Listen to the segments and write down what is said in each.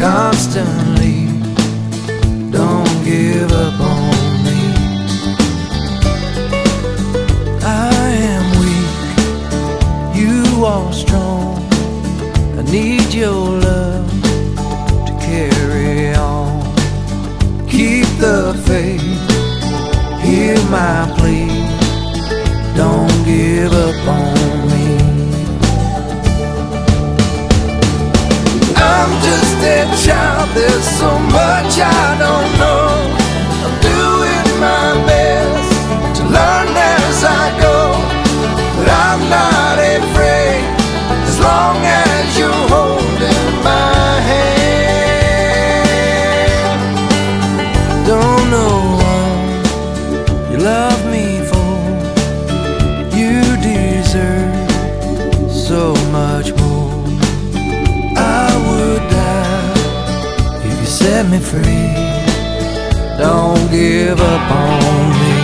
constantly. Don't give up on me. I am weak, you are strong. I need your love to carry on. Keep the faith, hear my plea. Don't give up on me. I'm just a child, there's so much I don't know. I'm doing my best to learn as I go, but I'm not afraid as long as you're holding my hand. Don't know what you love me for, you deserve so much more. I would die if you set me free. Don't give up on me.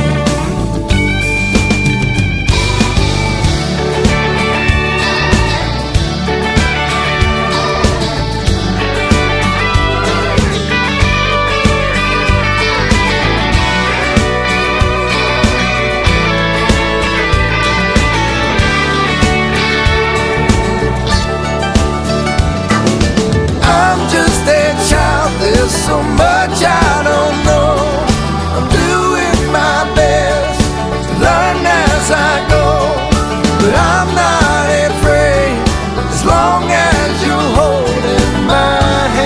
There's so much I don't know. I'm doing my best to learn as I go, but I'm not afraid as long as you're holding my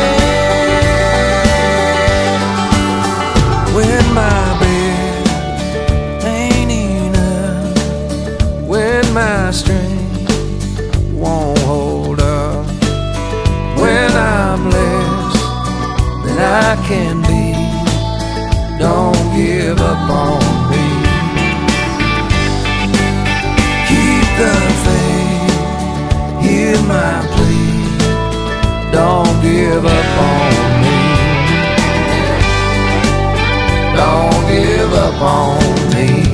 hand. When my bed ain't enough, when my strength won't hold up, when I'm less than I can be, don't give up on me. Keep the faith, hear my plea. Don't give up on me. Don't give up on me.